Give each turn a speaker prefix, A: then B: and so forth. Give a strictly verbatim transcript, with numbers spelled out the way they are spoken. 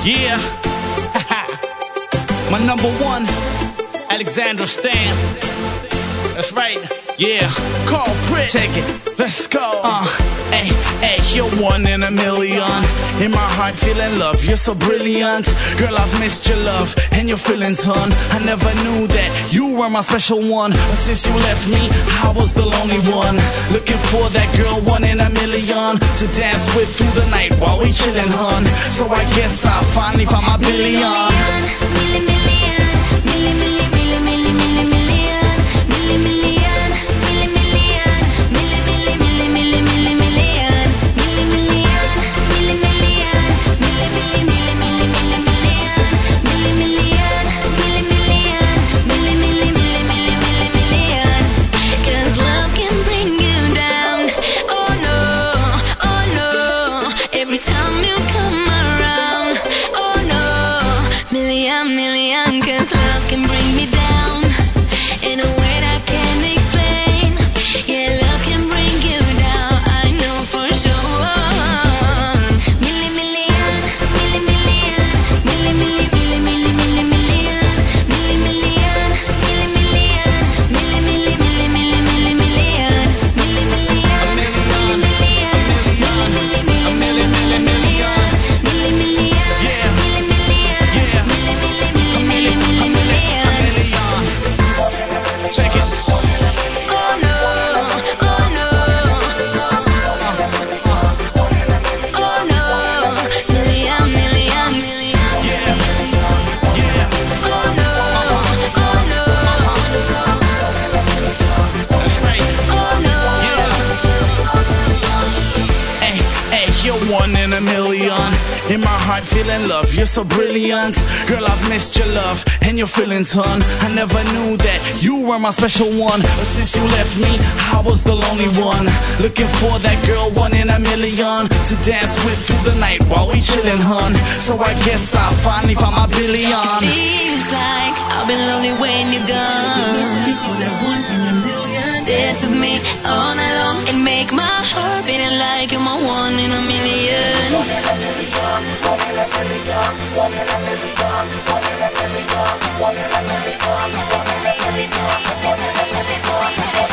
A: Yeah. My number one, Alexandra Stan. That's right. Yeah. Carl Pritt. Take it. Let's go. Uh, hey, hey, you're one in a million. In my heart, feeling love. You're so brilliant. Girl, I've missed your love and your feelings, hun. I never knew that you were my special one. But since you left me, I was the lonely one. Looking for that girl, one in a million, to dance with through the night while we chillin', hun. So I guess I finally found my billion.
B: Million, million, million, million, million, million, million, million, million, million. Million, cause love can bring me down in a way that I can't explain. Yeah, love can bring you down, I know for sure. Million, million, million, million, million, million, million, million, million, million, million, million, million, million, million, million, million,
A: one in a million. In my heart, feeling love. You're so brilliant. Girl, I've missed your love and your feelings, hun. I never knew that you were my special one. But since you left me, I was the lonely one. Looking for that girl, one in a million, to dance with through the night while we chillin', hun. So I guess I finally found my billion.
B: It feels like I've been lonely when you're gone. Dance with me all night long and make my heart beating like you're my one in a million. One in a million, one in a million, one in a million, one in a million, one in a million, one in a million, one in a million.